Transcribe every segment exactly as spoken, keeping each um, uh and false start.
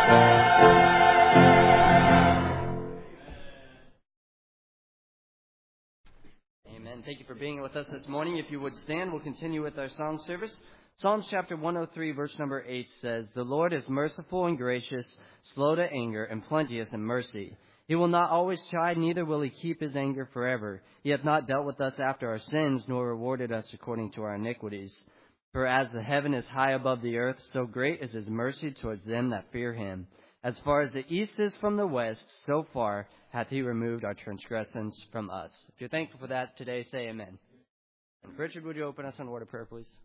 Thank you for being with us this morning. If you would stand, we'll continue with our song service. Psalms chapter one oh three, verse number eight says, "The Lord is merciful and gracious, slow to anger, and plenteous in mercy. He will not always chide, neither will he keep his anger forever. He hath not dealt with us after our sins, nor rewarded us according to our iniquities. For as the heaven is high above the earth, so great is his mercy towards them that fear him. As far as the east is from the west, so far hath he removed our transgressions from us." If you're thankful for that today, say amen. And Richard, would you open us in a word of prayer, please?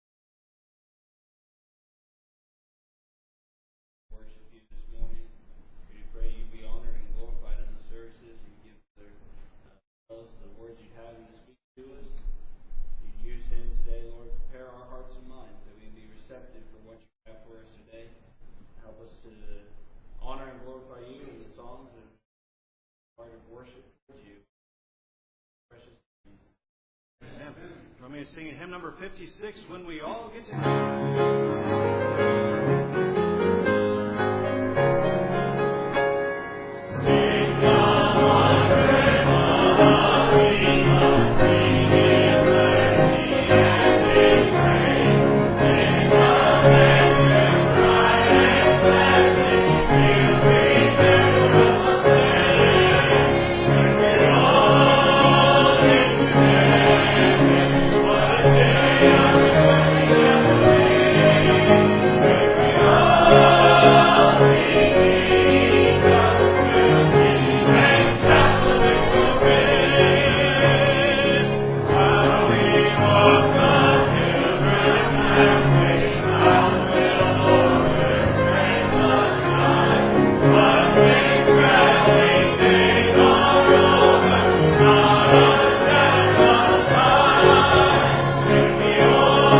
Worship you this morning. We pray you be honored and glorified in the services. You give the, uh, us the words you have and to speak to us. You use him today, Lord. Prepare our hearts and minds that we can be receptive for what you have for us today. Help us to honor and glorify you in the songs and part of worship to you. Precious name. Amen. Join me in singing hymn number fifty-six, "When We All Get Together."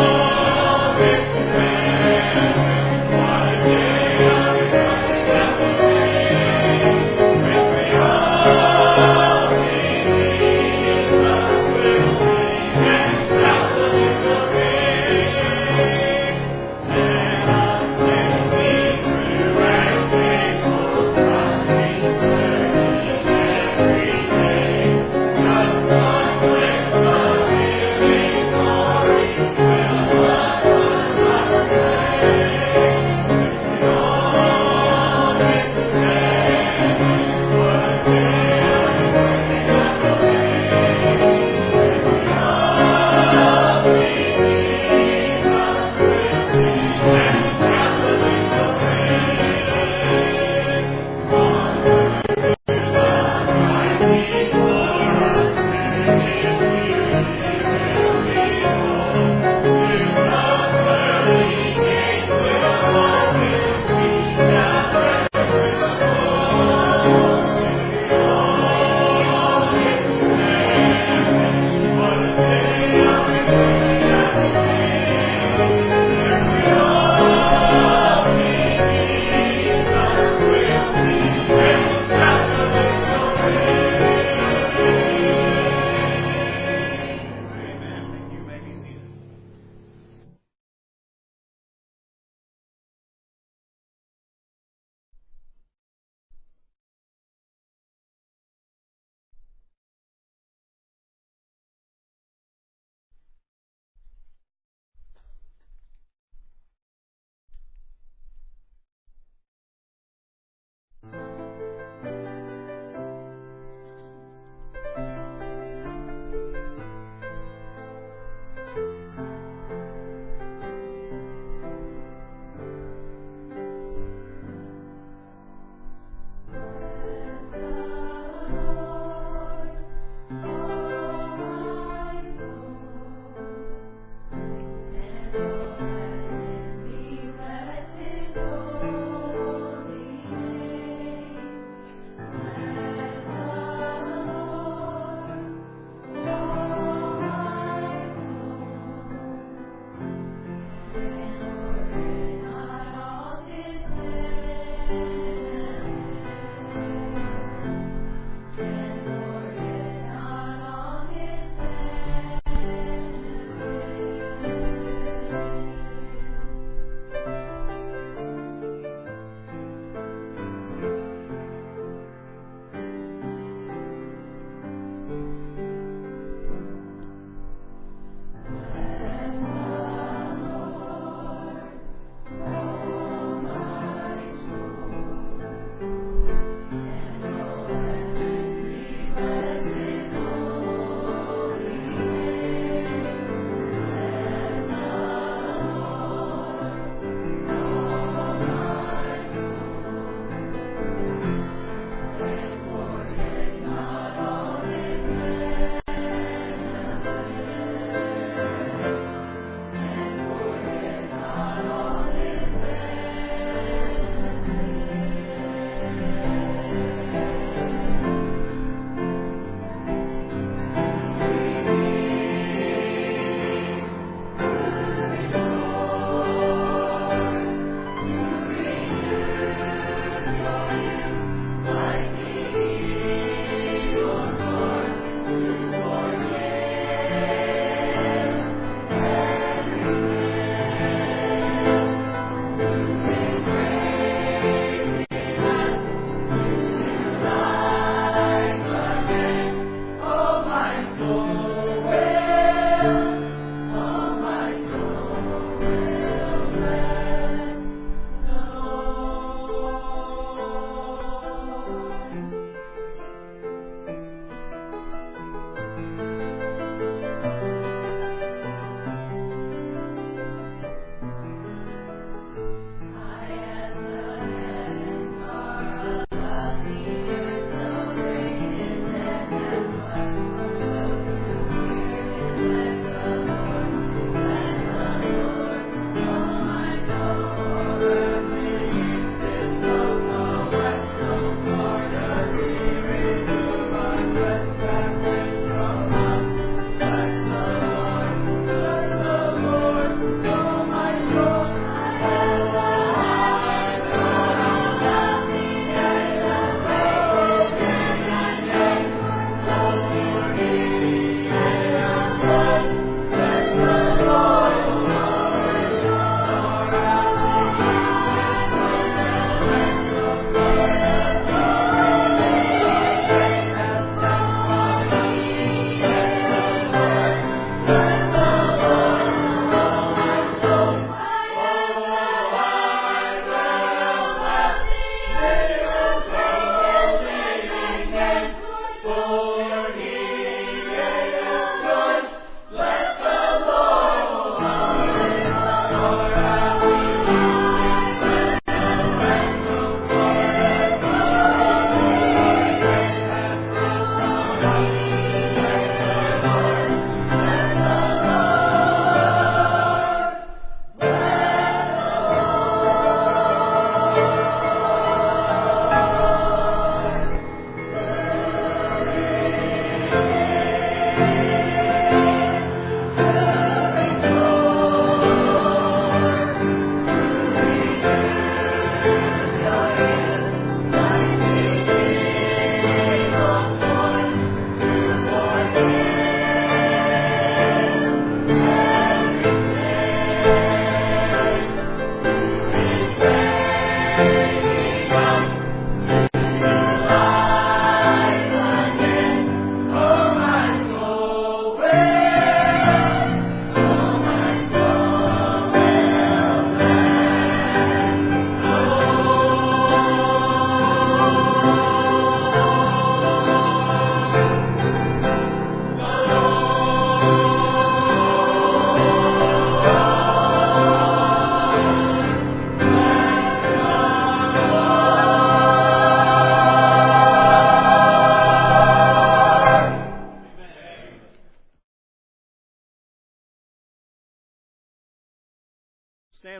Thank you.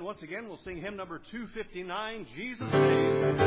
once again, we'll sing hymn number two fifty-nine, Jesus Saves.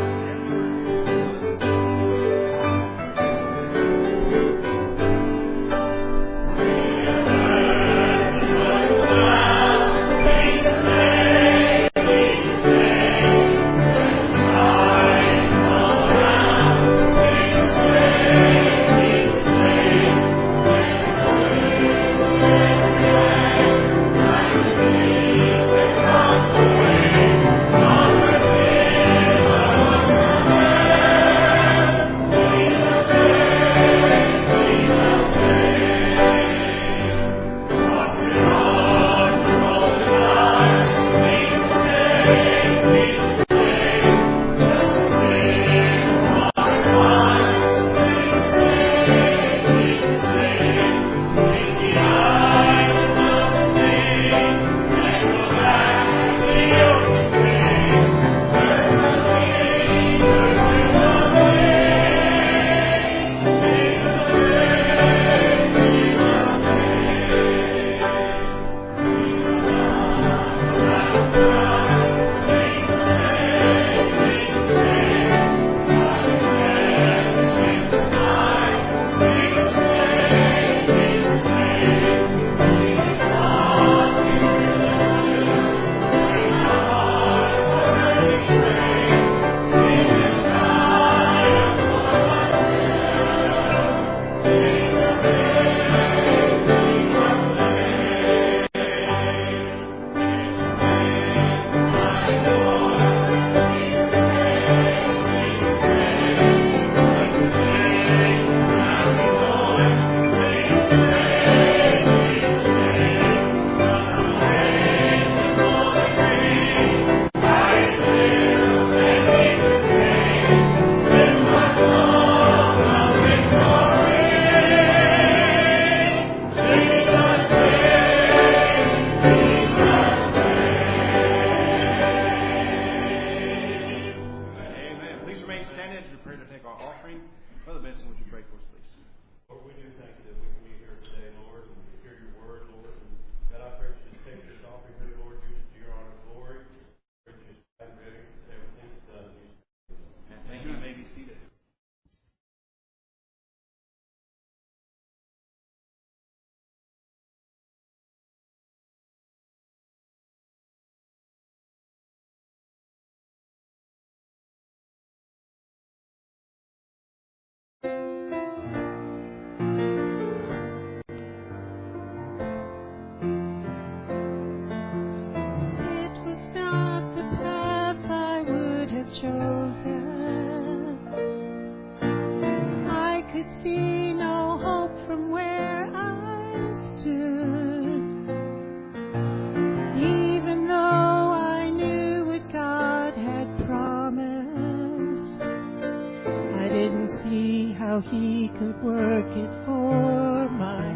He could work it for my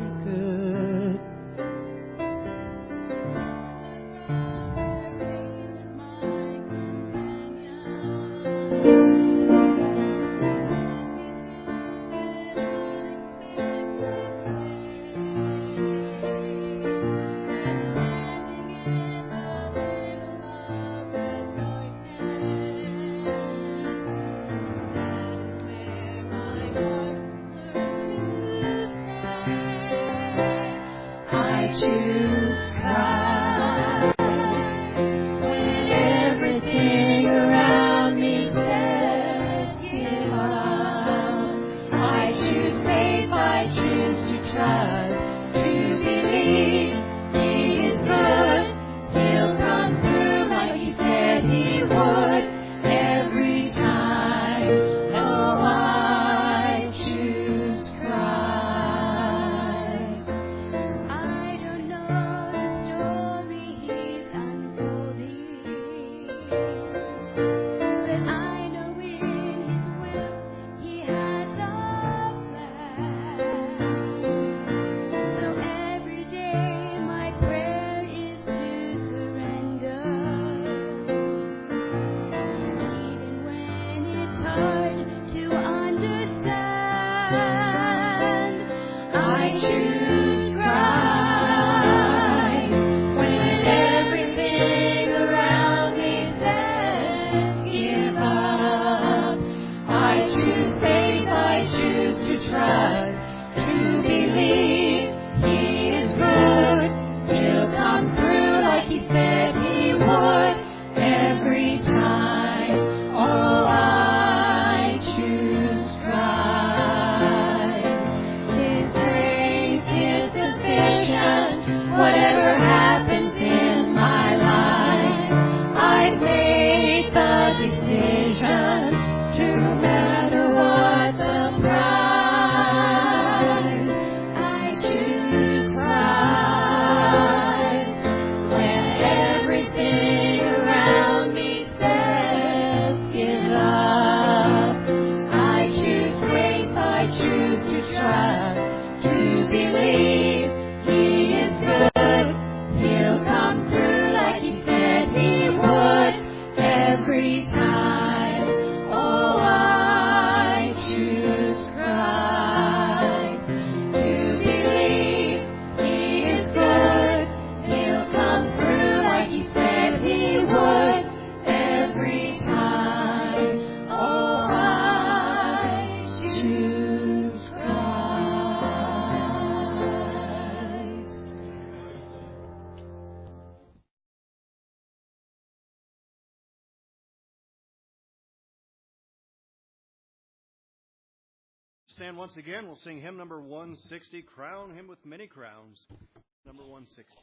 good. I don't know the story. Stand once again. We'll sing hymn number one sixty, Crown Him with Many Crowns. Number one sixty.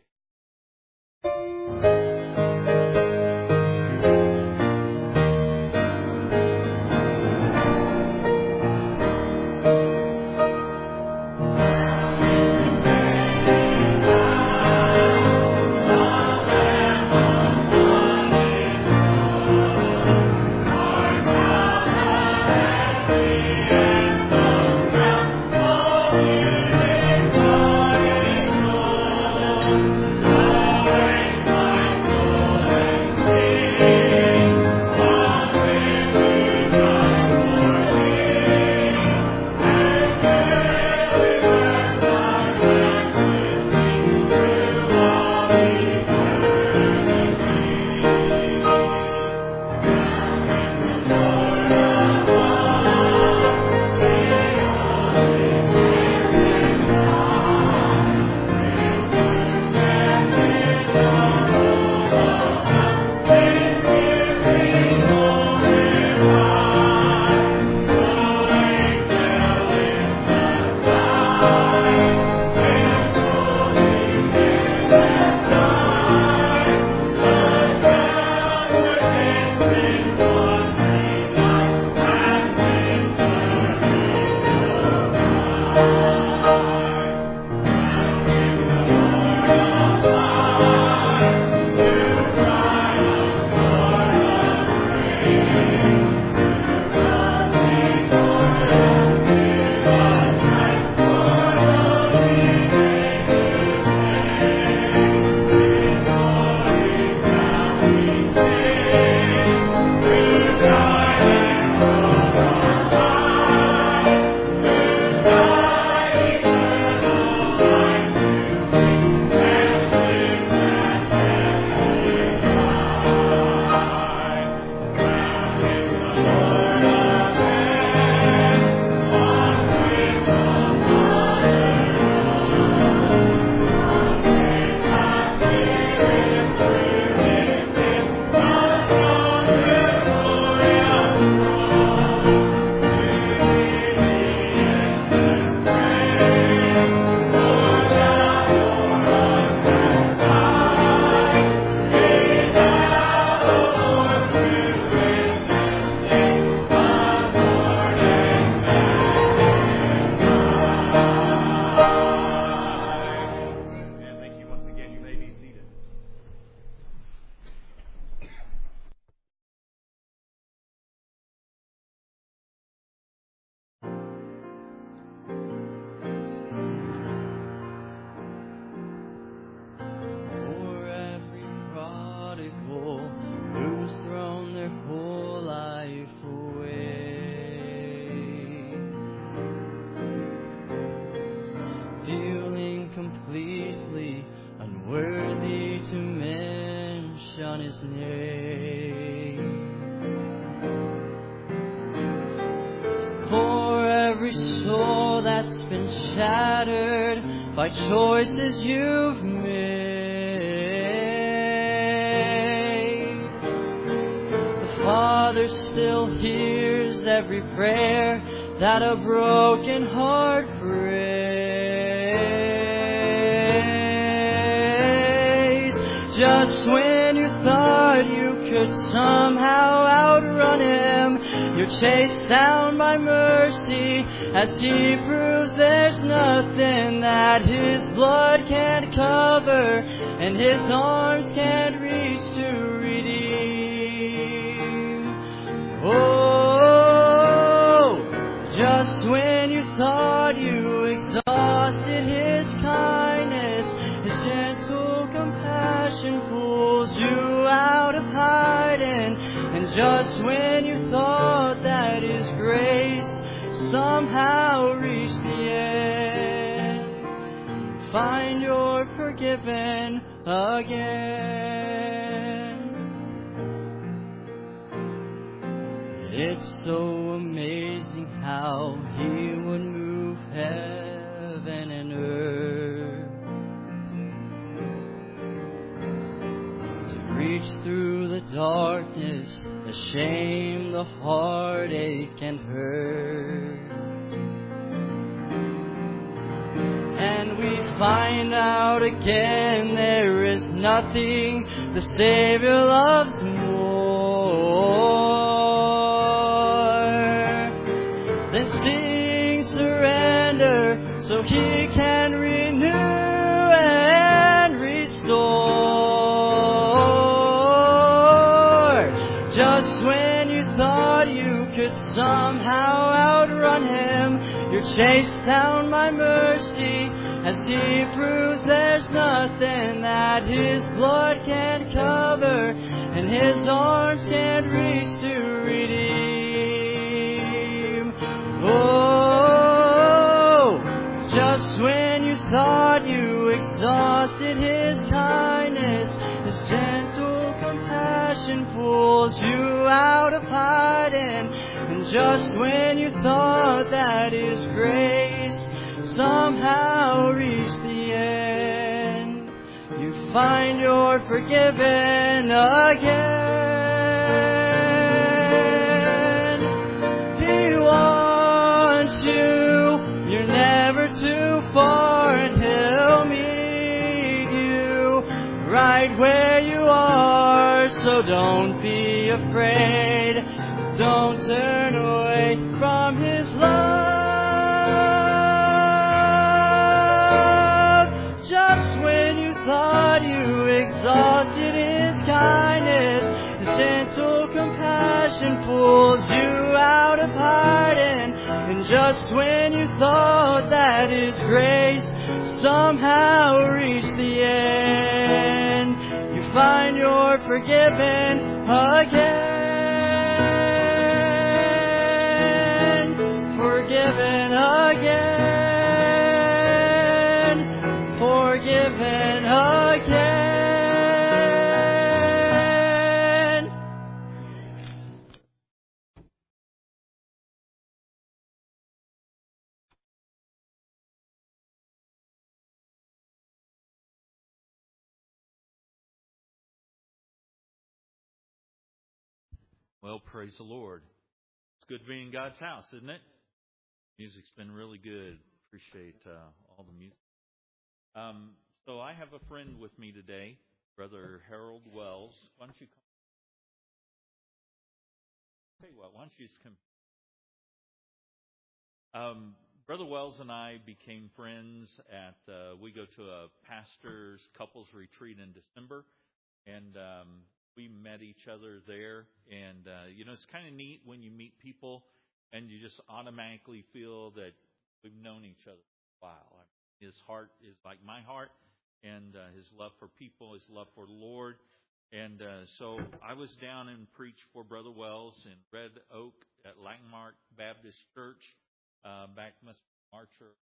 Choices you've made, the Father still hears every prayer that a broken heart prays. Just when you thought you could somehow outrun Him, you're chased down by mercy as He proves there's nothing that His blood can't cover and His arms can't reach to redeem. Oh, just when you thought you exhausted His kindness, His gentle compassion pulls you out of hiding. And just when you thought that His grace somehow reached the end, find you're forgiven again. It's so amazing how He would move heaven and earth to reach through the darkness, the shame, the heartache and hurt, And we find out again there is nothing the Savior loves more than seeing surrender so He can renew and restore. Just when you thought you could somehow outrun Him, you chased down my mercy as He proves there's nothing that His blood can't cover and His arms can't reach to redeem. Oh, just when you thought you exhausted His kindness, His gentle compassion pulls you out of hiding. And just when you thought that His grace somehow reached the end, you find you're forgiven again. He wants you, you're never too far, and He'll meet you right where you are. So don't be afraid, don't turn away from His love. Just when you thought you exhausted His kindness, His gentle compassion pulls you out of hiding. And just when you thought that His grace somehow reached the end, you find you're forgiven again. Forgiven again. Forgiven again. Well, praise the Lord. It's good to be in God's house, isn't it? Music's been really good. Appreciate uh, all the music. Um, so I have a friend with me today, Brother Harold Wells. Why don't you come? Tell you what, why don't you just come? Um, Brother Wells and I became friends at, uh, we go to a pastor's couples retreat in December, and um, we met each other there. And, uh, you know, it's kind of neat when you meet people and you just automatically feel that we've known each other for a while. His heart is like my heart, and uh, his love for people, his love for the Lord. And uh, so I was down and preached for Brother Wells in Red Oak at Landmark Baptist Church uh, back March,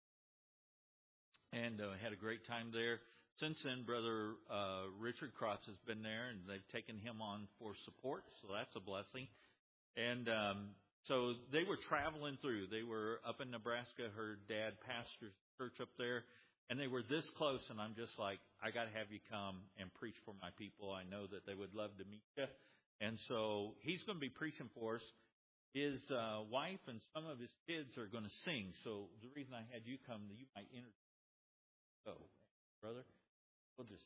and uh, had a great time there. Since then, Brother uh, Richard Crotts has been there, and they've taken him on for support, so that's a blessing. And um, so they were traveling through. They were up in Nebraska. Her dad pastors church up there, and they were this close, and I'm just like, I got to have you come and preach for my people. I know that they would love to meet you. And so he's going to be preaching for us. His uh, wife and some of his kids are going to sing. So the reason I had you come, you might introduce. So, brother, we'll just.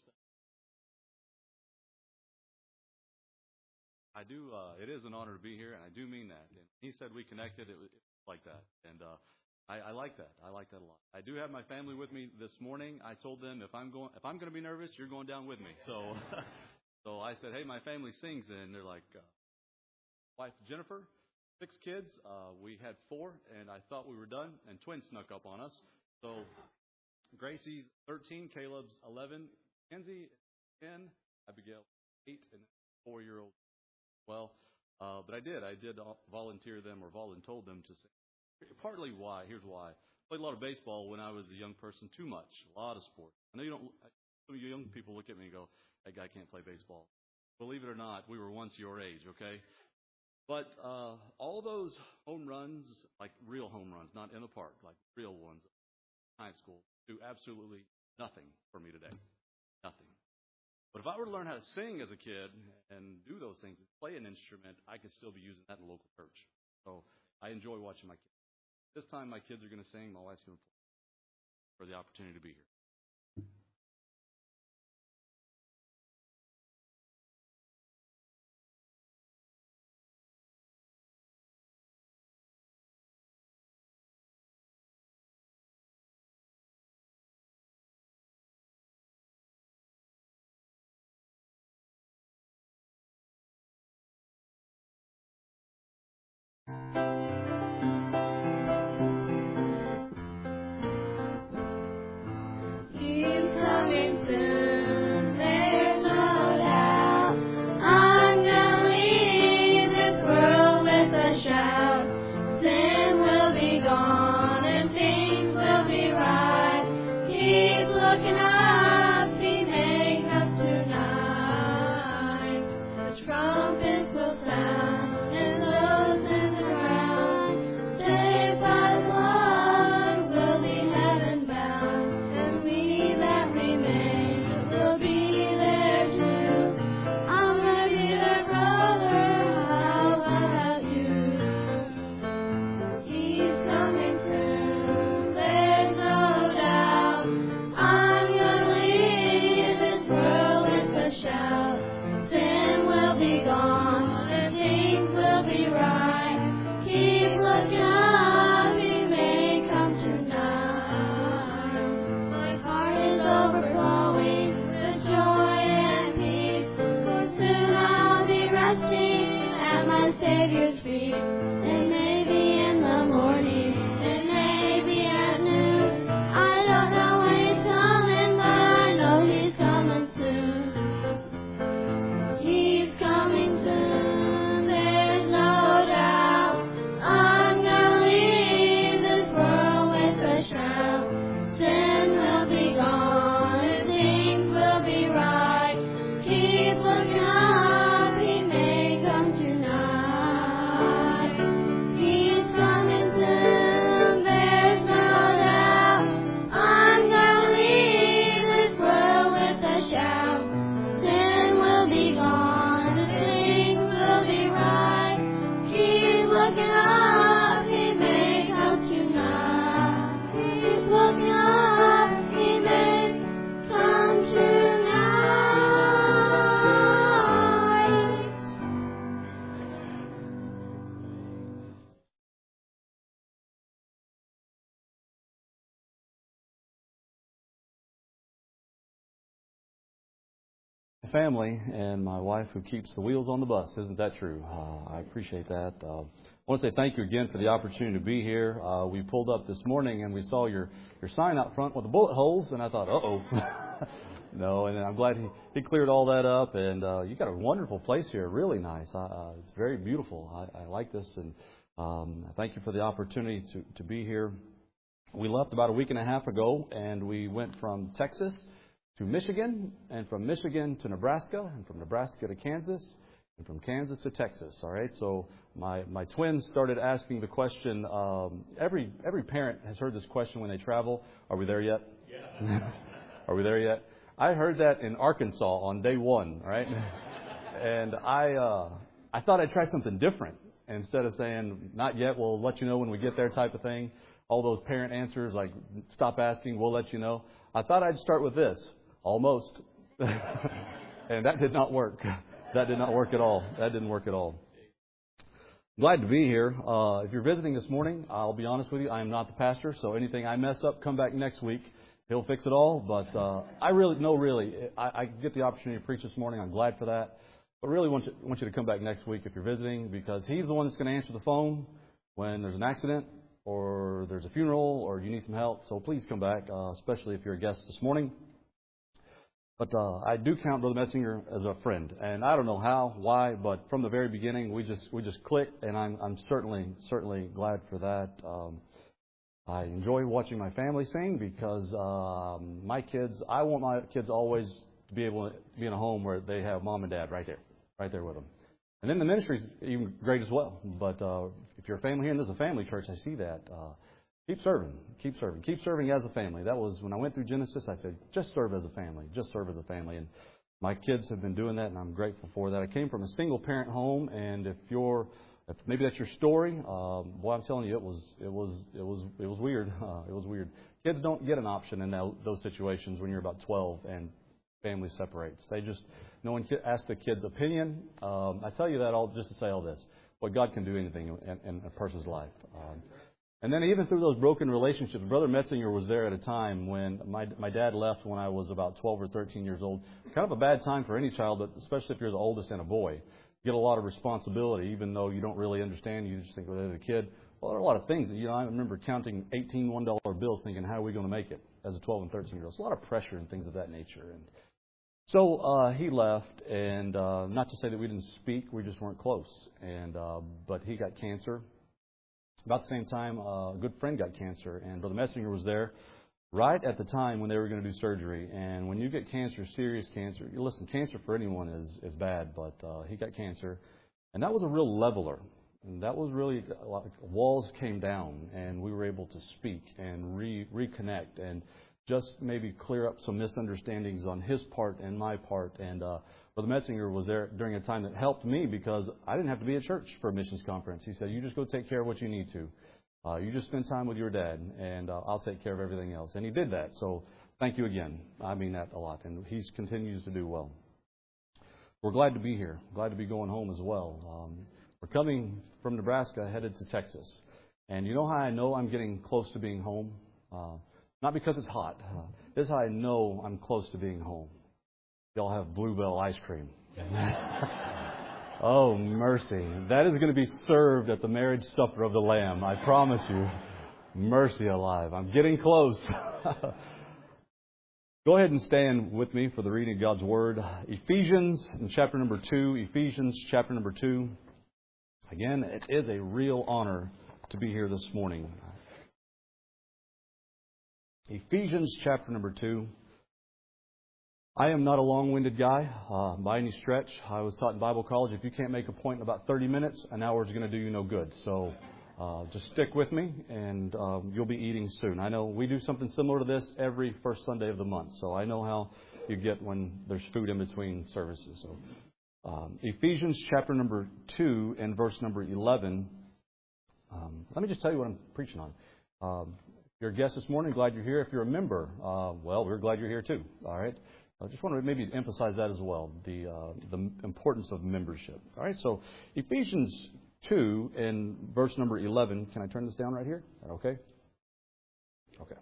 I do. Uh, it is an honor to be here, and I do mean that. And he said we connected. It was like that, and uh, I, I like that. I like that a lot. I do have my family with me this morning. I told them if I'm going, if I'm going to be nervous, you're going down with me. So, so I said, hey, my family sings, and they're like, uh, wife Jennifer. Six kids. Uh, we had four, and I thought we were done, and twins snuck up on us. So Gracie's thirteen, Caleb's eleven, Kenzie ten, Abigail eight, and four-year-old. Well, uh, but I did. I did volunteer them or voluntold them to sing. Partly why. Here's why. I played a lot of baseball when I was a young person. Too much. A lot of sports. I know you don't. Some of you young people look at me and go, "That guy can't play baseball." Believe it or not, we were once your age. Okay. But uh, all those home runs, like real home runs, not in the park, like real ones, high school, do absolutely nothing for me today. Nothing. But if I were to learn how to sing as a kid and do those things, and play an instrument, I could still be using that in the local church. So I enjoy watching my kids. This time my kids are going to sing. My wife's going to play. for the opportunity to be here. He's coming soon, there's no doubt. I'm gonna leave this world with a shout. Sin will be gone and things will be right. Keep looking up, He may come tonight. The trumpets will sound and those in the ground, saved by the blood, will be heaven bound. And we that remain will be there too. I'm gonna be their brother, how about you? He's coming soon, there's no doubt. I'm gonna leave this world with a shout. Sin will be gone and things will be right. Keep looking up, He may come tonight. My heart is overflowing with joy and peace, for soon I'll be resting at my Savior's feet. And maybe in the morning, and maybe at noon, I don't know when He's coming, but I know He's coming soon. He's coming soon, there's no doubt. I'm gonna leave this world with a shout. Sin will be gone and things will be right. Keep looking up, He may come tonight. He's coming soon, there's no doubt. I'm gonna leave this world with a shout. Sin will be gone and things will be right. Keep looking up, He may come tonight. Keep looking up, He may come tonight. Family and my wife who keeps the wheels on the bus. Isn't that true? Uh, I appreciate that. Uh, I want to say thank you again for the opportunity to be here. Uh, we pulled up this morning and we saw your, your sign out front with the bullet holes, and I thought, uh-oh. No, and I'm glad he, he cleared all that up. And uh, you got a wonderful place here, really nice. Uh, it's very beautiful. I, I like this, and um, thank you for the opportunity to, to be here. We left about a week and a half ago, and we went from Texas to Michigan, and from Michigan to Nebraska, and from Nebraska to Kansas, and from Kansas to Texas. All right, so my, my twins started asking the question. Um, every every parent has heard this question when they travel. Are we there yet? Yeah. Are we there yet? I heard that in Arkansas on day one. All right, and I uh, I thought I'd try something different. And instead of saying not yet, we'll let you know when we get there type of thing. All those parent answers like stop asking, we'll let you know. I thought I'd start with this. Almost. And that did not work. That did not work at all. That didn't work at all. Glad to be here. Uh, if you're visiting this morning, I'll be honest with you, I am not the pastor, so anything I mess up, come back next week. He'll fix it all. But uh, I really, no, really, I, I get the opportunity to preach this morning. I'm glad for that. But really want you, want you to come back next week if you're visiting, because he's the one that's going to answer the phone when there's an accident or there's a funeral or you need some help. So please come back, uh, especially if you're a guest this morning. But uh, I do count Brother Metzinger as a friend, and I don't know how, why, but from the very beginning we just we just clicked, and I'm I'm certainly certainly glad for that. Um, I enjoy watching my family sing because um, my kids, I want my kids always to be able to be in a home where they have mom and dad right there, right there with them. And then the ministry's even great as well. But uh, if you're a family here, and this is a family church, I see that. Uh, Keep serving. Keep serving. Keep serving as a family. That was when I went through Genesis, I said, just serve as a family. Just serve as a family. And my kids have been doing that, and I'm grateful for that. I came from a single-parent home, and if you're if maybe that's your story, um, boy, I'm telling you, it was it was it was it was weird. Uh, it was weird. Kids don't get an option in that, those situations when you're about twelve and family separates. They just no one asks the kid's opinion. Um, I tell you that all just to say all this. Boy, God can do anything in, in a person's life. Um, and then even through those broken relationships, Brother Metzinger was there at a time when my my dad left when I was about twelve or thirteen years old. Kind of a bad time for any child, but especially if you're the oldest and a boy. Get a lot of responsibility, even though you don't really understand. You just think, well, they're the kid. Well, there are a lot of things. You know, I remember counting eighteen one dollar bills thinking, how are we going to make it as a twelve and thirteen-year-old? It's a lot of pressure and things of that nature. And so uh, he left, and uh, not to say that we didn't speak. We just weren't close. And uh, But he got cancer. About the same time, uh, a good friend got cancer, and Brother Metzinger was there right at the time when they were going to do surgery. And when you get cancer, serious cancer, you listen, cancer for anyone is, is bad, but uh, he got cancer. And that was a real leveler. And that was really, like walls came down, and we were able to speak and re- reconnect and just maybe clear up some misunderstandings on his part and my part. And uh, Brother Metzinger was there during a time that helped me because I didn't have to be at church for a missions conference. He said, you just go take care of what you need to. Uh, you just spend time with your dad, and uh, I'll take care of everything else. And he did that. So thank you again. I mean that a lot. And he continues to do well. We're glad to be here. Glad to be going home as well. Um, we're coming from Nebraska, headed to Texas. And you know how I know I'm getting close to being home? Uh, not because it's hot. Uh, this is how I know I'm close to being home. Y'all have Bluebell ice cream. Oh, mercy. That is going to be served at the marriage supper of the Lamb. I promise you. Mercy alive. I'm getting close. Go ahead and stand with me for the reading of God's Word. Ephesians in chapter number two. Ephesians chapter number two. Again, it is a real honor to be here this morning. Ephesians chapter number two. I am not a long-winded guy uh, by any stretch. I was taught in Bible college, if you can't make a point in about thirty minutes, an hour is going to do you no good. So uh, just stick with me, and um, you'll be eating soon. I know we do something similar to this every first Sunday of the month, so I know how you get when there's food in between services. So um, Ephesians chapter number two and verse number eleven. Um, let me just tell you what I'm preaching on. Um, if you're a guest this morning, glad you're here. If you're a member, uh, well, we're glad you're here too. All right. I just want to maybe emphasize that as well, the uh, the importance of membership. All right, so Ephesians two and verse number eleven. Can I turn this down right here? Is that okay? Okay.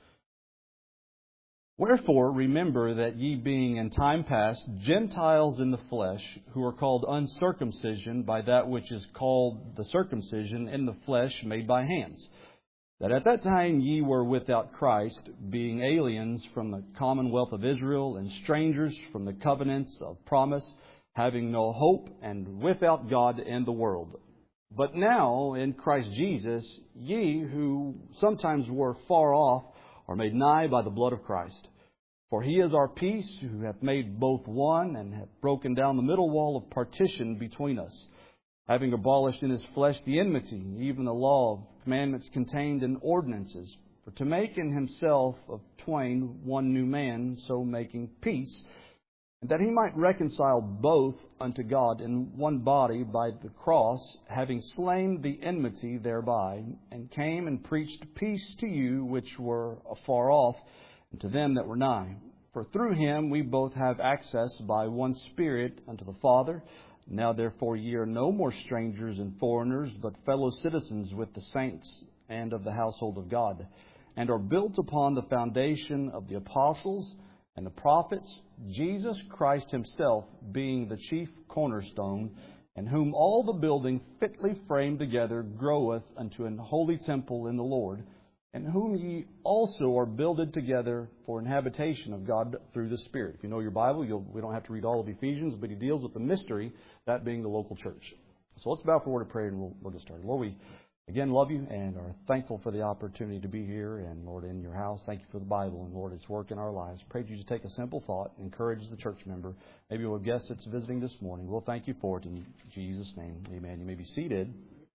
Wherefore, remember that ye being in time past Gentiles in the flesh, who are called uncircumcision by that which is called the circumcision in the flesh made by hands, that at that time ye were without Christ, being aliens from the commonwealth of Israel, and strangers from the covenants of promise, having no hope, and without God in the world. But now, in Christ Jesus, ye who sometimes were far off are made nigh by the blood of Christ. For he is our peace, who hath made both one, and hath broken down the middle wall of partition between us, having abolished in his flesh the enmity, even the law of commandments contained in ordinances, for to make in himself of twain one new man, so making peace, and that he might reconcile both unto God in one body by the cross, having slain the enmity thereby, and came and preached peace to you which were afar off, and to them that were nigh. For through him we both have access by one Spirit unto the Father. Now therefore ye are no more strangers and foreigners, but fellow citizens with the saints and of the household of God, and are built upon the foundation of the apostles and the prophets, Jesus Christ himself being the chief cornerstone, in whom all the building fitly framed together groweth unto an holy temple in the Lord, in whom ye also are builded together for an habitation of God through the Spirit. If you know your Bible, you'll, we don't have to read all of Ephesians, but he deals with the mystery, that being the local church. So let's bow for a word of prayer and we'll, we'll get started. Lord, we again love you and are thankful for the opportunity to be here and, Lord, in your house. Thank you for the Bible and, Lord, its work in our lives. Pray that you just take a simple thought and encourage the church member, maybe a guest that's visiting this morning. We'll thank you for it in Jesus' name. Amen. You may be seated.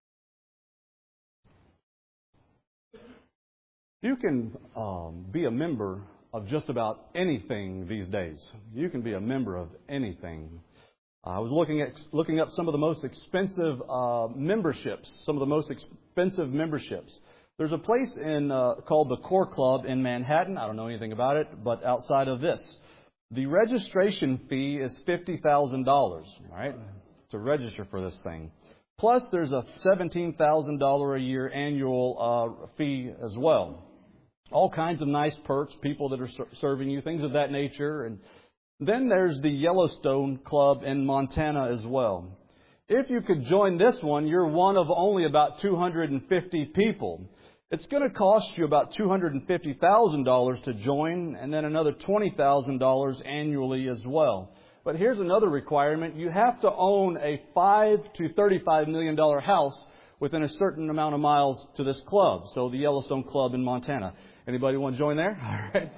You can um, be a member of just about anything these days. You can be a member of anything. I was looking at looking up some of the most expensive uh, memberships, some of the most expensive memberships. There's a place in uh, called the Core Club in Manhattan. I don't know anything about it, but outside of this, the registration fee is fifty thousand dollars, right, to register for this thing. Plus, there's a seventeen thousand dollars a year annual uh, fee as well. All kinds of nice perks, people that are ser- serving you, things of that nature. And then there's the Yellowstone Club in Montana as well. If you could join this one, you're one of only about two hundred fifty people. It's going to cost you about two hundred fifty thousand dollars to join, and then another twenty thousand dollars annually as well. But here's another requirement. You have to own a five to thirty-five million dollars house within a certain amount of miles to this club. So the Yellowstone Club in Montana. Anybody want to join there? All right.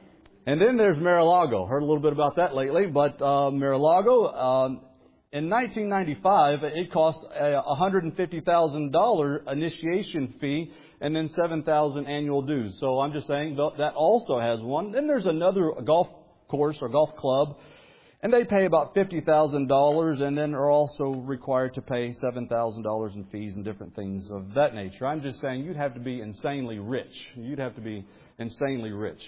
And then there's Mar-a-Lago. Heard a little bit about that lately. But uh, Mar-a-Lago, um, in nineteen ninety-five, it cost a one hundred fifty thousand dollars initiation fee and then seven thousand dollars annual dues. So I'm just saying that also has one. Then there's another golf course or golf club, and they pay about fifty thousand dollars and then are also required to pay seven thousand dollars in fees and different things of that nature. I'm just saying you'd have to be insanely rich. You'd have to be insanely rich.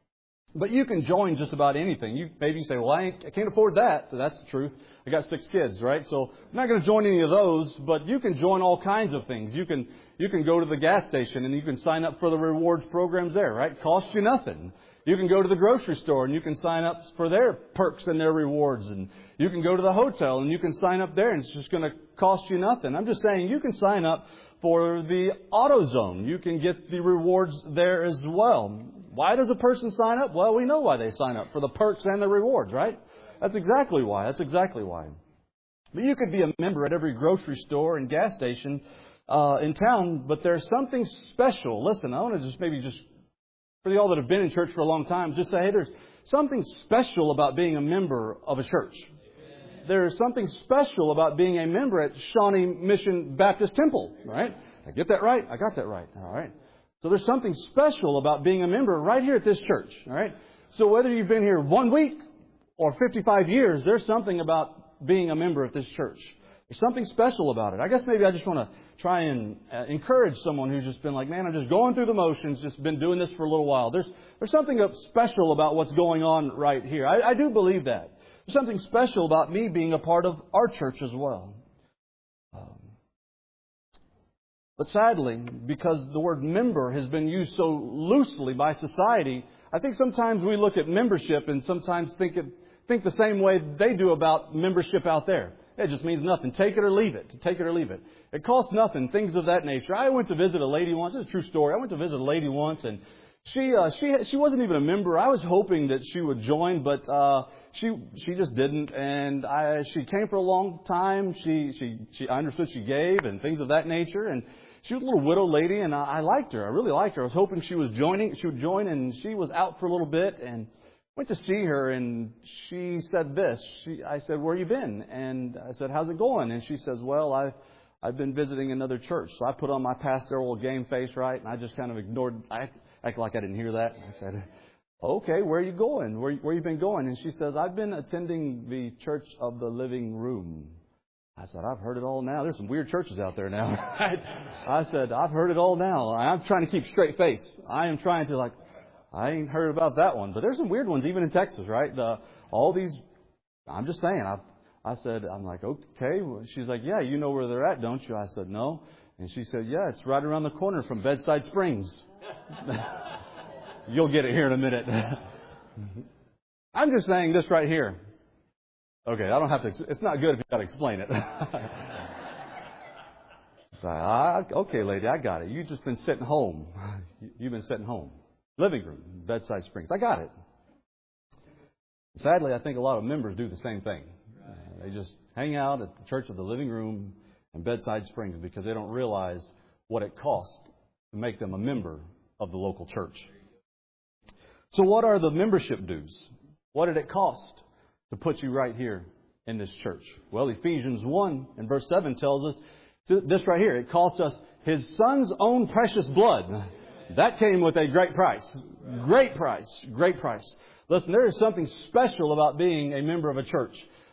But you can join just about anything. You maybe you say, well, I, ain't, I can't afford that. So that's the truth. I got six kids, right? So I'm not going to join any of those, but you can join all kinds of things. You can you can go to the gas station and you can sign up for the rewards programs there, right? It costs you nothing. You can go to the grocery store and you can sign up for their perks and their rewards. And you can go to the hotel and you can sign up there and it's just going to cost you nothing. I'm just saying you can sign up for the AutoZone. You can get the rewards there as well. Why does a person sign up? Well, we know why they sign up, for the perks and the rewards, right? That's exactly why. That's exactly why. But you could be a member at every grocery store and gas station uh, in town, but there's something special. Listen, I want to just maybe just, for y'all that have been in church for a long time, just say, hey, there's something special about being a member of a church. There's something special about being a member at Shawnee Mission Baptist Temple, right? I get that right? I got that right. All right. So there's something special about being a member right here at this church, all right? So whether you've been here one week or fifty-five years, there's something about being a member at this church. There's something special about it. I guess maybe I just want to try and uh, encourage someone who's just been like, man, I'm just going through the motions, just been doing this for a little while. There's there's something special about what's going on right here. I, I do believe that. There's something special about me being a part of our church as well. Um, But sadly, because the word member has been used so loosely by society, I think sometimes we look at membership and sometimes think it, think the same way they do about membership out there. It just means nothing. Take it or leave it. Take it or leave it. It costs nothing. Things of that nature. I went to visit a lady once. It's a true story. I went to visit a lady once, and she uh, she she wasn't even a member. I was hoping that she would join, but uh, she she just didn't. And I she came for a long time. She she she I understood she gave and things of that nature, and she was a little widow lady, and I, I liked her. I really liked her. I was hoping she was joining. She would join, and she was out for a little bit, and went to see her, and she said this. She, I said, "Where you been?" And I said, "How's it going?" And she says, "Well, I, I've been visiting another church." So I put on my pastoral game face, right, and I just kind of ignored. I acted like I didn't hear that. I said, "Okay, where are you going? Where where you been going?" And she says, "I've been attending the Church of the Living Room." I said, "I've heard it all now. There's some weird churches out there now." I said, "I've heard it all now." I'm trying to keep straight face. I am trying to like, I ain't heard about that one. But there's some weird ones even in Texas, right? The, all these, I'm just saying. I, I said, I'm like, okay. She's like, "Yeah, you know where they're at, don't you?" I said, "No." And she said, "Yeah, it's right around the corner from Bedside Springs." You'll get it here in a minute. I'm just saying this right here. Okay, I don't have to. It's not good if you got to explain it. So, I, okay, lady, I got it. You've just been sitting home. You've been sitting home. Living room, Bedside Springs. I got it. Sadly, I think a lot of members do the same thing. Uh, they just hang out at the Church of the Living Room and Bedside Springs because they don't realize what it costs to make them a member of the local church. So what are the membership dues? What did it cost to put you right here in this church? Well, Ephesians one and verse seven tells us this right here. It cost us His Son's own precious blood. That came with a great price. Great price. Great price. Listen, there is something special about being a member of a church.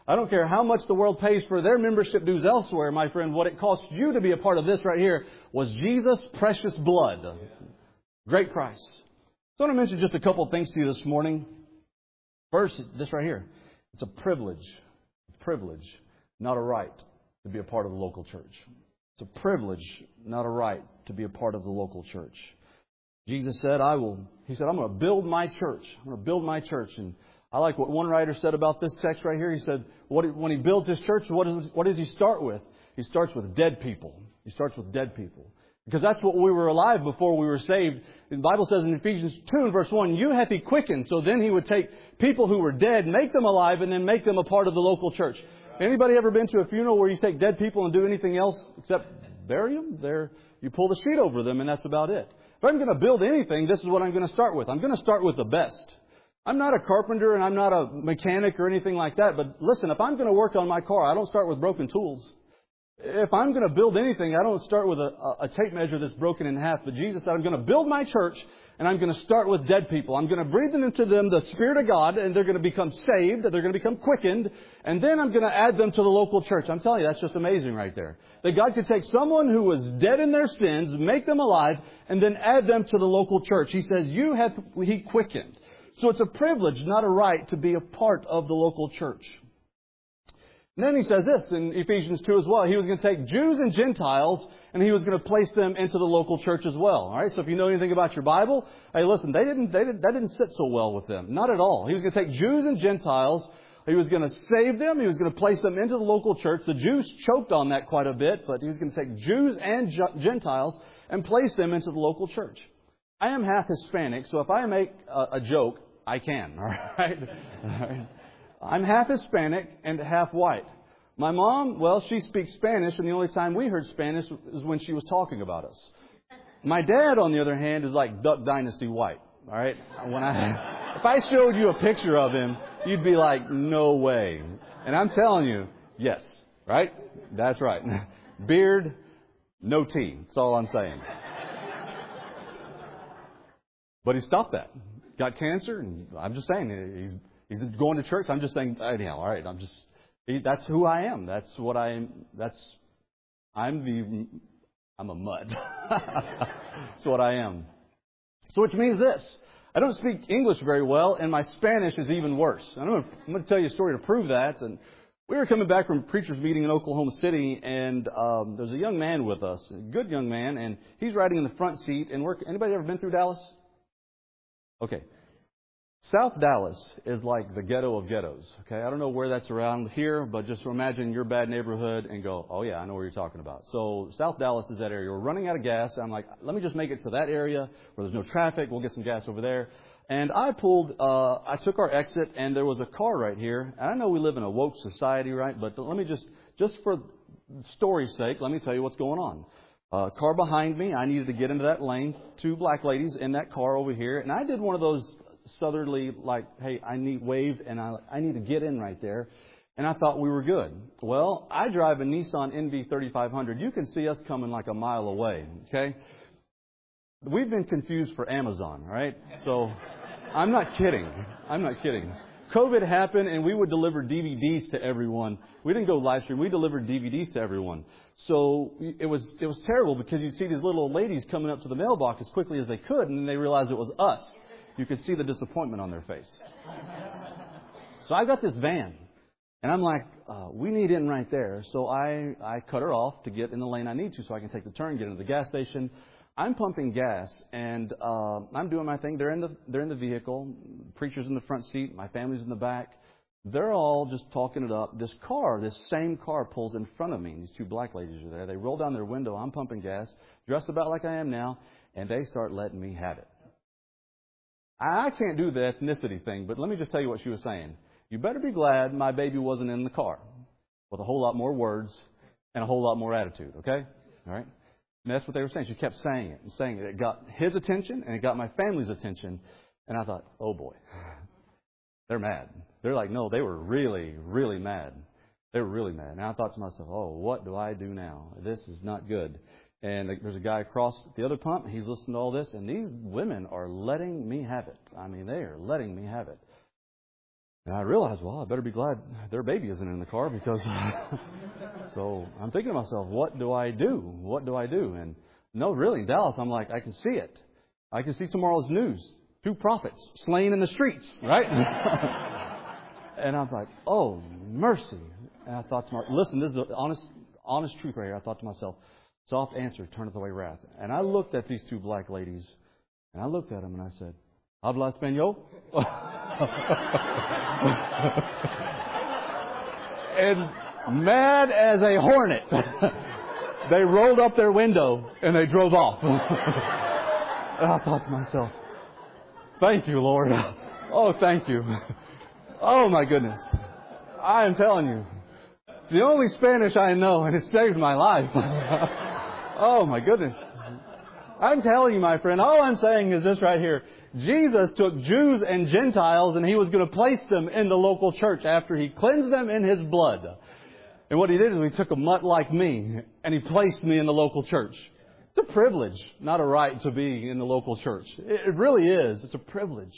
I don't care how much the world pays for their membership dues elsewhere, my friend. What it cost you to be a part of this right here was Jesus' precious blood. Great price. So I want to mention just a couple of things to you this morning. First, this right here. It's a privilege. A privilege, not a right, to be a part of the local church. It's a privilege, not a right, to be a part of the local church. Jesus said, I will, He said, I'm going to build my church. I'm going to build my church. And I like what one writer said about this text right here. He said, what, when He builds His church, what, is, what does He start with? He starts with dead people. He starts with dead people. Because that's what we were alive before we were saved. The Bible says in Ephesians two, verse one, you hath He quickened. So then He would take people who were dead, make them alive, and then make them a part of the local church. Anybody ever been to a funeral where you take dead people and do anything else except bury them? There, you pull the sheet over them, and that's about it. If I'm going to build anything, this is what I'm going to start with. I'm going to start with the best. I'm not a carpenter and I'm not a mechanic or anything like that. But listen, if I'm going to work on my car, I don't start with broken tools. If I'm going to build anything, I don't start with a, a tape measure that's broken in half. But Jesus said, I'm going to build my church, and I'm going to start with dead people. I'm going to breathe into them the Spirit of God, and they're going to become saved. They're going to become quickened. And then I'm going to add them to the local church. I'm telling you, that's just amazing right there. That God could take someone who was dead in their sins, make them alive, and then add them to the local church. He says, you have He quickened. So it's a privilege, not a right, to be a part of the local church. And then he says this in Ephesians two as well. He was going to take Jews and Gentiles, and He was going to place them into the local church as well. All right. So if you know anything about your Bible, hey, listen, they didn't, they didn't, that didn't sit so well with them. Not at all. He was going to take Jews and Gentiles. He was going to save them. He was going to place them into the local church. The Jews choked on that quite a bit, but He was going to take Jews and Gentiles and place them into the local church. I am half Hispanic, so if I make a, a joke, I can. All right. All right. I'm half Hispanic and half white. My mom, well, she speaks Spanish, and the only time we heard Spanish is when she was talking about us. My dad, on the other hand, is like Duck Dynasty white. All right. When I, if I showed you a picture of him, you'd be like, no way. And I'm telling you, yes. Right? That's right. Beard, no tea. That's all I'm saying. But he stopped that. Got cancer, and I'm just saying, he's he's going to church. I'm just saying, anyhow, all right, I'm just, he, that's who I am. That's what I am. That's, I'm the, I'm a mud. That's what I am. So which means this. I don't speak English very well, and my Spanish is even worse. I'm going to, I'm going to tell you a story to prove that. And we were coming back from a preacher's meeting in Oklahoma City, and um, there's a young man with us, a good young man, and he's riding in the front seat. And we're, anybody ever been through Dallas? Okay. South Dallas is like the ghetto of ghettos. Okay, I don't know where that's around here, but just imagine your bad neighborhood and go, oh yeah, I know where you're talking about. So South Dallas is that area. We're running out of gas. I'm like, let me just make it to that area where there's no traffic. We'll get some gas over there. And I pulled, uh, I took our exit, and there was a car right here. And I know we live in a woke society, right? But let me just, just for story's sake, let me tell you what's going on. Uh, car behind me. I needed to get into that lane. Two black ladies in that car over here. And I did one of those southerly, like, hey, I need waved and I, I need to get in right there. And I thought we were good. Well, I drive a Nissan N V thirty-five hundred. You can see us coming like a mile away. Okay. We've been confused for Amazon, right? So I'm not kidding. I'm not kidding. COVID happened, and we would deliver D V Ds to everyone. We didn't go live stream. We delivered D V Ds to everyone. So it was it was terrible because you'd see these little old ladies coming up to the mailbox as quickly as they could, and then they realized it was us. You could see the disappointment on their face. So I got this van, and I'm like, uh, we need in right there. So I, I cut her off to get in the lane I need to so I can take the turn, get into the gas station. I'm pumping gas, and uh, I'm doing my thing. They're in the they're in the vehicle. Preacher's in the front seat. My family's in the back. They're all just talking it up. This car, this same car, pulls in front of me. These two black ladies are there. They roll down their window. I'm pumping gas, dressed about like I am now, and they start letting me have it. I can't do the ethnicity thing, but let me just tell you what she was saying. You better be glad my baby wasn't in the car with a whole lot more words and a whole lot more attitude, okay? All right? And that's what they were saying. She kept saying it and saying it. It got his attention, and it got my family's attention. And I thought, oh, boy, they're mad. They're like, no, they were really, really mad. They were really mad. And I thought to myself, oh, what do I do now? This is not good. And there's a guy across the other pump. He's listening to all this. And these women are letting me have it. I mean, they are letting me have it. And I realized, well, I better be glad their baby isn't in the car because... So I'm thinking to myself, what do I do? What do I do? And no, really, in Dallas, I'm like, I can see it. I can see tomorrow's news. Two prophets slain in the streets, right? And I'm like, oh, mercy. And I thought to myself, listen, this is the honest, honest truth right here. I thought to myself, soft answer turneth away wrath. And I looked at these two black ladies, and I looked at them, and I said, habla español? And mad as a hornet, they rolled up their window, and they drove off. And I thought to myself, thank you, Lord. Oh, thank you. Oh, my goodness. I am telling you, it's the only Spanish I know, and it saved my life. Oh, my goodness. I'm telling you, my friend, all I'm saying is this right here. Jesus took Jews and Gentiles, and He was going to place them in the local church after He cleansed them in His blood. And what He did is He took a mutt like me, and He placed me in the local church. It's a privilege, not a right, to be in the local church. It really is. It's a privilege.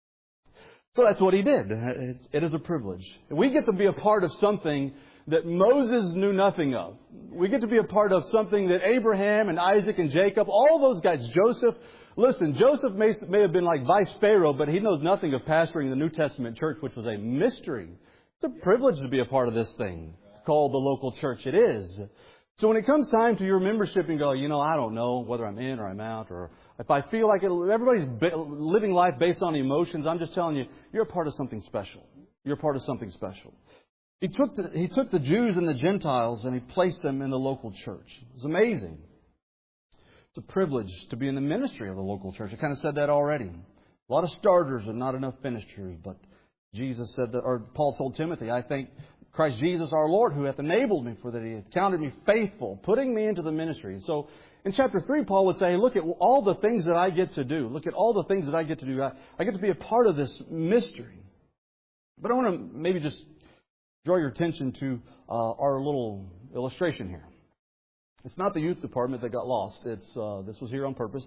So that's what He did. It's, it is a privilege. We get to be a part of something that Moses knew nothing of. We get to be a part of something that Abraham and Isaac and Jacob, all those guys, Joseph. Listen, Joseph may, may have been like Vice Pharaoh, but he knows nothing of pastoring the New Testament church, which was a mystery. It's a privilege to be a part of this thing called the local church. It is. So when it comes time to your membership and go, you know, I don't know whether I'm in or I'm out, or if I feel like it, everybody's living life based on emotions, I'm just telling you, you're a part of something special. You're a part of something special. He took the, he took the Jews and the Gentiles and He placed them in the local church. It was amazing. It's a privilege to be in the ministry of the local church. I kind of said that already. A lot of starters and not enough finishers, but Jesus said that, or Paul told Timothy, I thank Christ Jesus our Lord, who hath enabled me, for that He hath counted me faithful, putting me into the ministry. So in chapter three, Paul would say, look at all the things that I get to do. Look at all the things that I get to do. I, I get to be a part of this mystery. But I want to maybe just draw your attention to uh, our little illustration here. It's not the youth department that got lost. It's uh, this was here on purpose.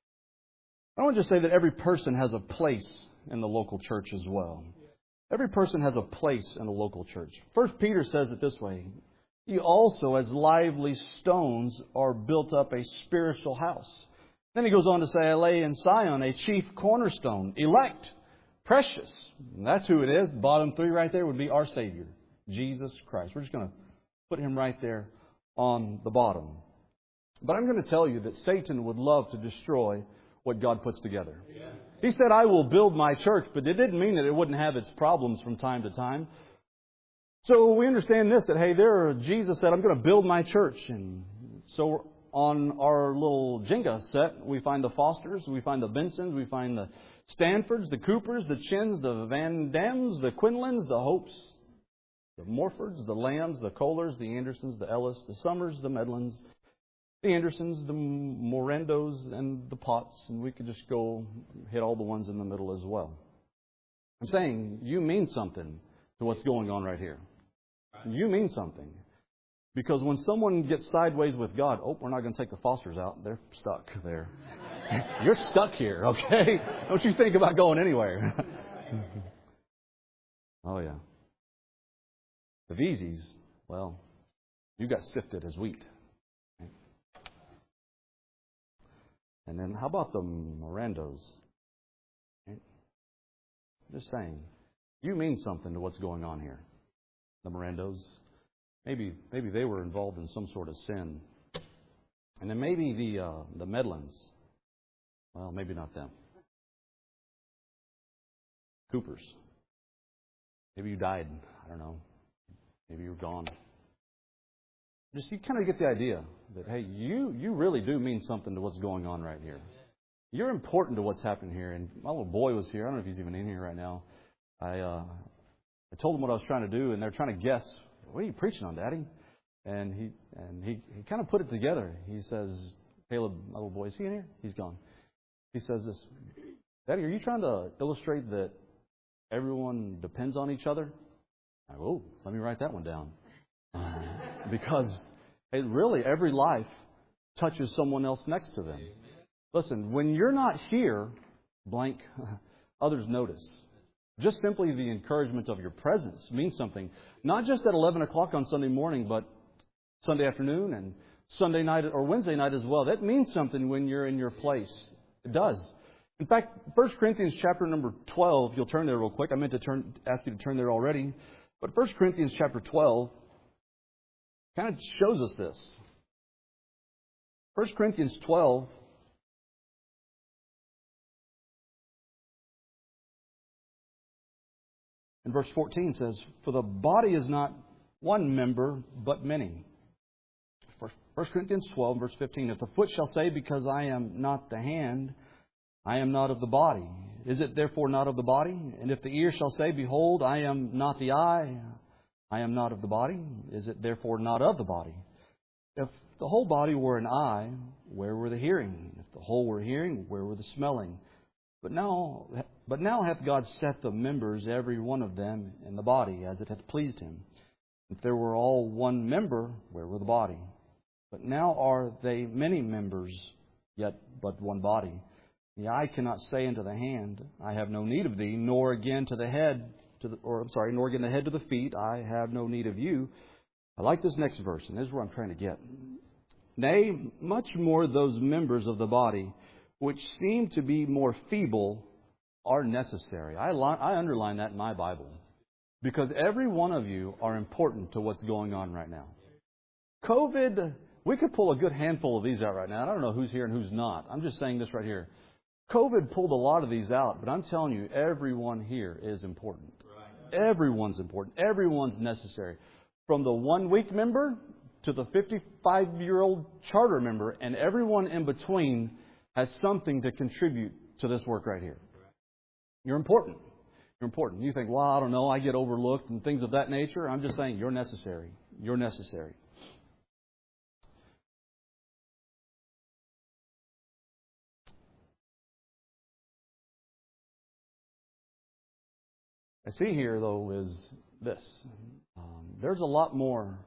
I want to just say that every person has a place in the local church as well. Every person has a place in the local church. First Peter says it this way. Ye also, as lively stones, are built up a spiritual house. Then he goes on to say, I lay in Sion a chief cornerstone, elect, precious. And that's who it is. Bottom three right there would be our Savior, Jesus Christ. We're just going to put Him right there on the bottom. But I'm going to tell you that Satan would love to destroy what God puts together. Yeah. He said, I will build my church, but it didn't mean that it wouldn't have its problems from time to time. So we understand this, that, hey, there, Jesus said, I'm going to build my church. And so on our little Jenga set, we find the Fosters, we find the Bensons, we find the Stanfords, the Coopers, the Chins, the Van Dams, the Quinlans, the Hopes, the Morfords, the Lambs, the Kohlers, the Andersons, the Ellis, the Summers, the Medlins, the Andersons, the Morendos, and the Potts. And we could just go hit all the ones in the middle as well. I'm saying you mean something to what's going on right here. You mean something. Because when someone gets sideways with God, oh, we're not going to take the Fosters out. They're stuck there. You're stuck here, okay? Don't you think about going anywhere. Oh, yeah. The Veezies, well, you got sifted as wheat. And then how about the Morandos? Just saying, you mean something to what's going on here. The Morandos, maybe maybe they were involved in some sort of sin. And then maybe the uh, the Medlins. Well, maybe not them. Coopers. Maybe you died. I don't know. Maybe you're gone. Just you kind of get the idea that, hey, you, you really do mean something to what's going on right here. You're important to what's happening here. And my little boy was here. I don't know if he's even in here right now. I uh, I told him what I was trying to do, and they're trying to guess, what are you preaching on, Daddy? And he and he, he kind of put it together. He says, Caleb, my little boy, is he in here? He's gone. He says this, Daddy, are you trying to illustrate that everyone depends on each other? I go, oh, let me write that one down. Uh, because it really, every life touches someone else next to them. Listen, when you're not here, blank, others notice. Just simply the encouragement of your presence means something. Not just at eleven o'clock on Sunday morning, but Sunday afternoon and Sunday night or Wednesday night as well. That means something when you're in your place. It does. In fact, First Corinthians chapter number twelve, you'll turn there real quick. I meant to turn, ask you to turn there already. But First Corinthians chapter twelve kind of shows us this. First Corinthians twelve. And verse fourteen says, "For the body is not one member, but many." First Corinthians twelve, verse fifteen, "If the foot shall say, because I am not the hand, I am not of the body, is it therefore not of the body? And if the ear shall say, behold, I am not the eye, I am not of the body, is it therefore not of the body? If the whole body were an eye, where were the hearing? If the whole were hearing, where were the smelling? But now, but now hath God set the members, every one of them, in the body, as it hath pleased Him. If there were all one member, where were the body? But now are they many members, yet but one body. The eye cannot say unto the hand, I have no need of thee, nor again to the head, to the, or I'm sorry, nor again the head to the feet, I have no need of you." I like this next verse, and this is where I'm trying to get. "Nay, much more those members of the body, which seem to be more feeble, are necessary." I, li- I underline that in my Bible. Because every one of you are important to what's going on right now. COVID, we could pull a good handful of these out right now. I don't know who's here and who's not. I'm just saying this right here. COVID pulled a lot of these out, but I'm telling you, everyone here is important. Everyone's important. Everyone's necessary. From the one-week member to the fifty-five-year-old charter member, and everyone in between has something to contribute to this work right here. You're important. You're important. You think, well, I don't know, I get overlooked and things of that nature. I'm just saying, you're necessary. You're necessary. I see here, though, is this. Um, there's a lot more,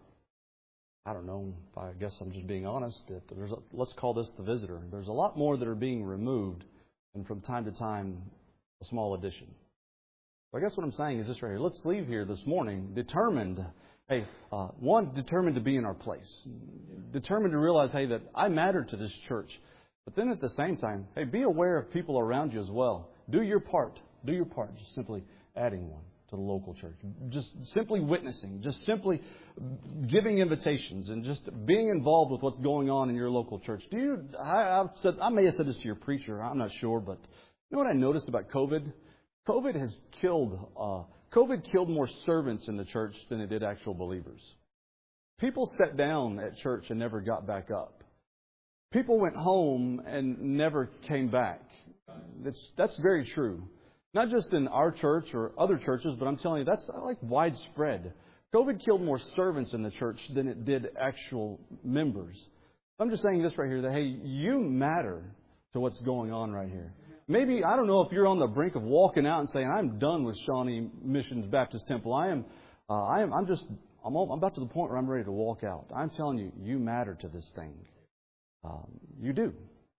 I don't know, I guess I'm just being honest. If there's a, let's call this the visitor. There's a lot more that are being removed, and from time to time, a small addition. So I guess what I'm saying is this right here. Let's leave here this morning determined, hey, uh, one, determined to be in our place. Determined to realize, hey, that I matter to this church. But then at the same time, hey, be aware of people around you as well. Do your part. Do your part. Just simply adding one to the local church. Just simply witnessing. Just simply giving invitations and just being involved with what's going on in your local church. Do you? I, I've said, I may have said this to your preacher. I'm not sure, but you know what I noticed about COVID? COVID has killed. Uh, COVID killed more servants in the church than it did actual believers. People sat down at church and never got back up. People went home and never came back. That's that's very true. Not just in our church or other churches, but I'm telling you, that's like widespread. COVID killed more servants in the church than it did actual members. I'm just saying this right here, that, hey, you matter to what's going on right here. Maybe, I don't know if you're on the brink of walking out and saying, I'm done with Shawnee Missions Baptist Temple. I am, uh, I am, I'm just, I'm, I'm about to the point where I'm ready to walk out. I'm telling you, you matter to this thing. Um, you do.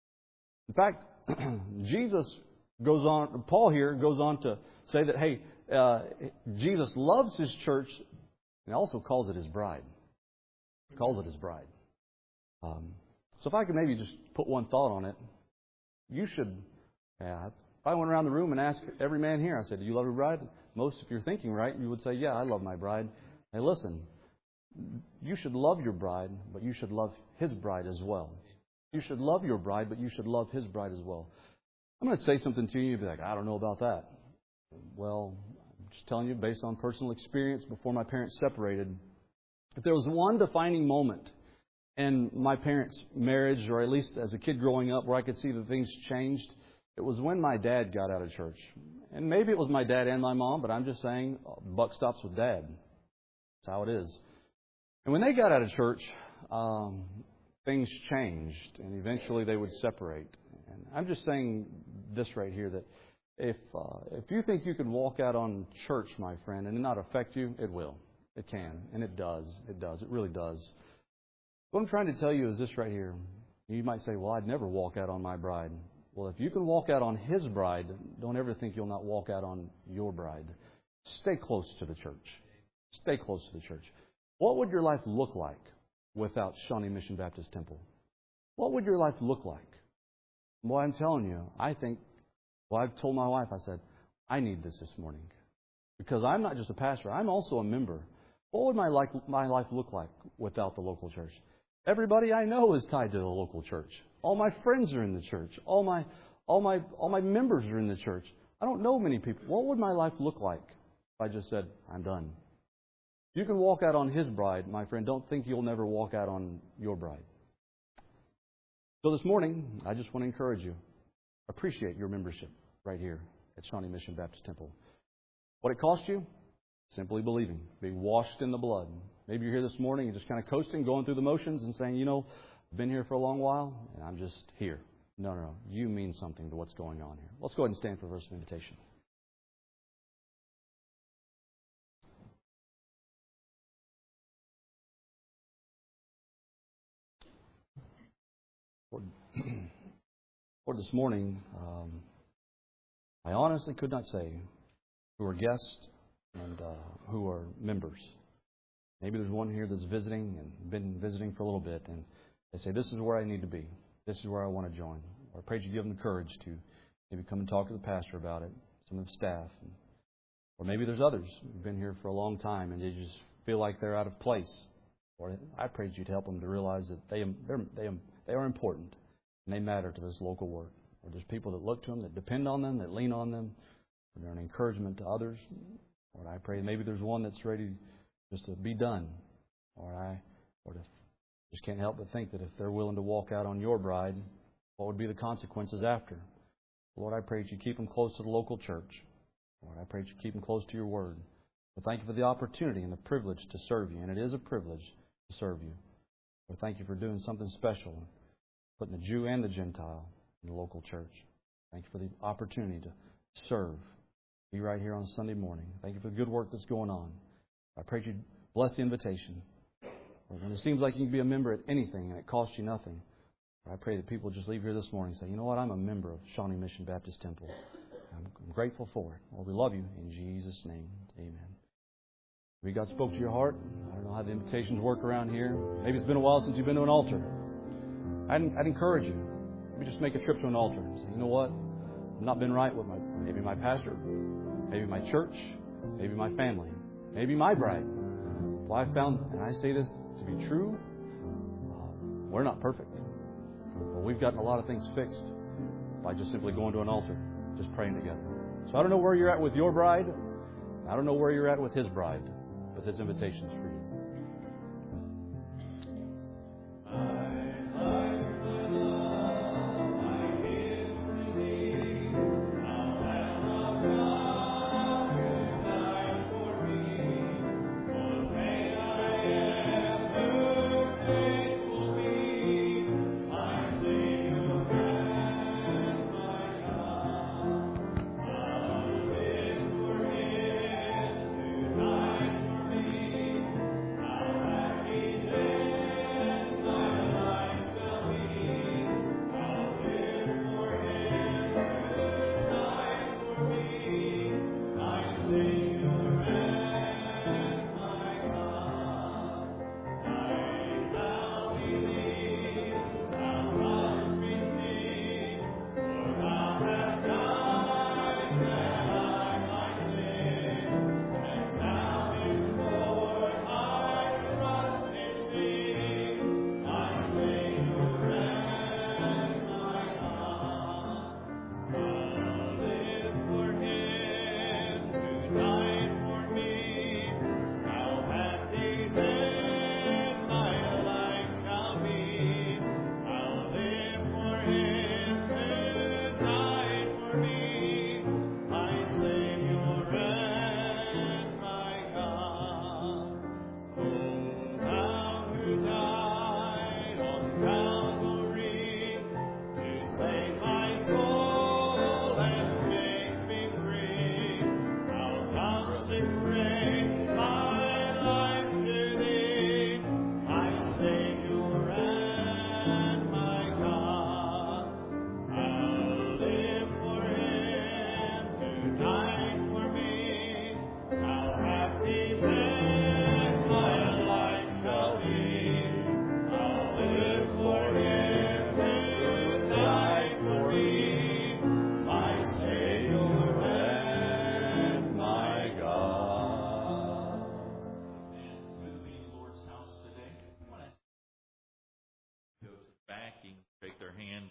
In fact, Jesus goes on, Paul here goes on to say that, hey, uh, Jesus loves His church and also calls it His bride. Calls it His bride. Um, so if I could maybe just put one thought on it, you should, yeah, if I went around the room and asked every man here, I said, do you love your bride? Most, if you're thinking right, you would say, yeah, I love my bride. Hey, listen, you should love your bride, but you should love His bride as well. You should love your bride, but you should love His bride as well. I'm going to say something to you, you'll be like, I don't know about that. Well, I'm just telling you, based on personal experience before my parents separated, if there was one defining moment in my parents' marriage, or at least as a kid growing up, where I could see that things changed, it was when my dad got out of church. And maybe it was my dad and my mom, but I'm just saying, buck stops with dad. That's how it is. And when they got out of church, um, things changed, and eventually they would separate. And I'm just saying this right here, that if uh, if you think you can walk out on church, my friend, and it not affect you, it will. It can. And it does. It does. It really does. What I'm trying to tell you is this right here. You might say, well, I'd never walk out on my bride. Well, if you can walk out on His bride, don't ever think you'll not walk out on your bride. Stay close to the church. Stay close to the church. What would your life look like without Shawnee Mission Baptist Temple? What would your life look like? Well, I'm telling you, I think, well, I've told my wife, I said, I need this this morning. Because I'm not just a pastor, I'm also a member. What would my life, my life look like without the local church? Everybody I know is tied to the local church. All my friends are in the church. All my, all my, all my members are in the church. I don't know many people. What would my life look like if I just said, I'm done? You can walk out on His bride, my friend. Don't think you'll never walk out on your bride. So this morning, I just want to encourage you. Appreciate your membership right here at Shawnee Mission Baptist Temple. What it cost you? Simply believing, being washed in the blood. Maybe you're here this morning and just kind of coasting, going through the motions and saying, you know, I've been here for a long while and I'm just here. No, no, no. You mean something to what's going on here. Let's go ahead and stand for a verse of invitation. Lord, Lord, this morning, um, I honestly could not say who are guests and uh, who are members. Maybe there's one here that's visiting and been visiting for a little bit, and they say, this is where I need to be. This is where I want to join. Or I pray you give them the courage to maybe come and talk to the pastor about it, some of the staff. And, or maybe there's others who've been here for a long time and they just feel like they're out of place. Or I pray you to help them to realize that they, they're, they, they are important and they matter to this local work. Or there's people that look to them, that depend on them, that lean on them. Or they're an encouragement to others. Or I pray maybe there's one that's ready just to be done. Or I or to, just can't help but think that if they're willing to walk out on your bride, what would be the consequences after? Lord, I pray that you keep them close to the local church. Lord, I pray that you keep them close to your word. But thank you for the opportunity and the privilege to serve you. And it is a privilege to serve you. Lord, thank you for doing something special, putting the Jew and the Gentile in the local church. Thank you for the opportunity to serve. Be right here on Sunday morning. Thank you for the good work that's going on. I pray you bless the invitation. When it seems like you can be a member at anything and it costs you nothing, I pray that people just leave here this morning and say, you know what, I'm a member of Shawnee Mission Baptist Temple. I'm grateful for it. Lord, we love you. In Jesus' name, amen. Maybe God spoke to your heart. I don't know how the invitations work around here. Maybe it's been a while since you've been to an altar. I'd, I'd encourage you. Maybe just make a trip to an altar and say, you know what, I've not been right with my maybe my pastor, maybe my church, maybe my family, maybe my bride. Well, I found, and I say this to be true, uh, we're not perfect. But we've gotten a lot of things fixed by just simply going to an altar, just praying together. So I don't know where you're at with your bride. I don't know where you're at with his bride, but this invitation's for you.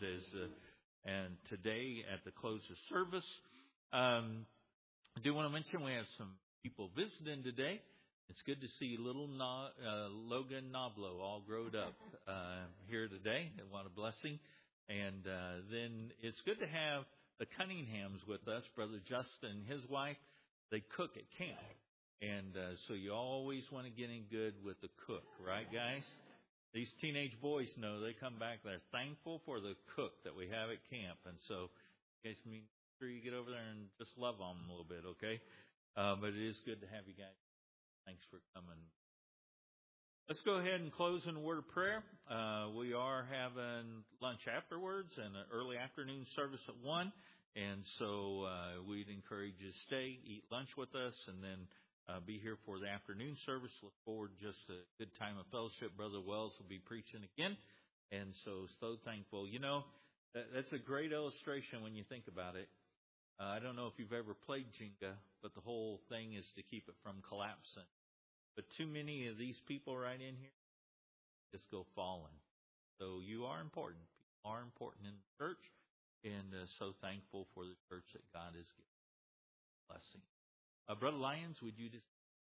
as uh, and today at the close of service. Um, I do want to mention we have some people visiting today. It's good to see little no, uh, Logan Noblo all grown up uh, here today. What a blessing. And uh, then it's good to have the Cunninghams with us, Brother Justin and his wife. They cook at camp. And uh, so you always want to get in good with the cook, right, guys? These teenage boys know they come back, they're thankful for the cook that we have at camp. And so you guys make sure you get over there and just love on them a little bit, okay? Uh, but it is good to have you guys. Thanks for coming. Let's go ahead and close in a word of prayer. Uh, we are having lunch afterwards and an early afternoon service at one. And so uh, we'd encourage you to stay, eat lunch with us, and then Uh, be here for the afternoon service. Look forward to just a good time of fellowship. Brother Wells will be preaching again. And so, so thankful. You know, that, that's a great illustration when you think about it. Uh, I don't know if you've ever played Jenga, but the whole thing is to keep it from collapsing. But too many of these people right in here just go falling. So you are important. People are important in the church. And uh, so thankful for the church that God has given. Blessing. Uh, Brother Lyons, would you just...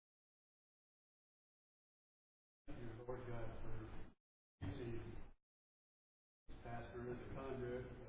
Thank you, Lord God, for using this pastor as a conduit